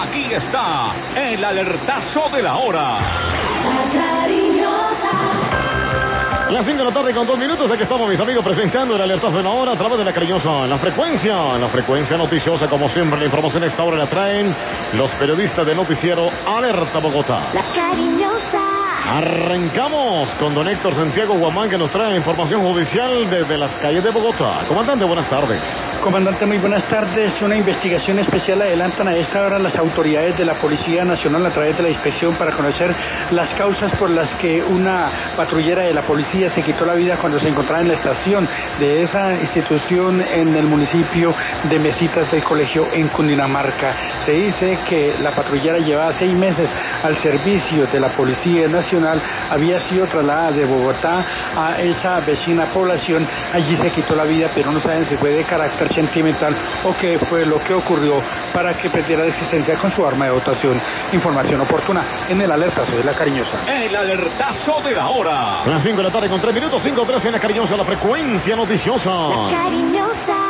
Aquí está el alertazo de la hora. Las 5 de la tarde con 2 minutos, aquí estamos mis amigos presentando el alertazo de la hora a través de la cariñosa, la frecuencia noticiosa, como siempre la información a esta hora la traen los periodistas de noticiero Alerta Bogotá. La cariñosa. Arrancamos con don Héctor Santiago Guamán, que nos trae información judicial desde las calles de Bogotá. Comandante, buenas tardes. Comandante, muy buenas tardes. Una investigación especial adelantan a esta hora las autoridades de la Policía Nacional a través de la inspección para conocer las causas por las que una patrullera de la policía se quitó la vida cuando se encontraba en la estación de esa institución en el municipio de Mesitas del Colegio en Cundinamarca. Se dice que la patrullera llevaba 6 meses al servicio de la Policía Nacional, había sido trasladada de Bogotá a esa vecina población. Allí se quitó la vida, pero no saben si fue de carácter sentimental o qué fue lo que ocurrió para que perdiera la existencia con su arma de dotación. Información oportuna en el alertazo de la cariñosa. El alertazo de la hora. Las 5 de la tarde con 3 minutos, 5:13 en la cariñosa, la frecuencia noticiosa. La cariñosa.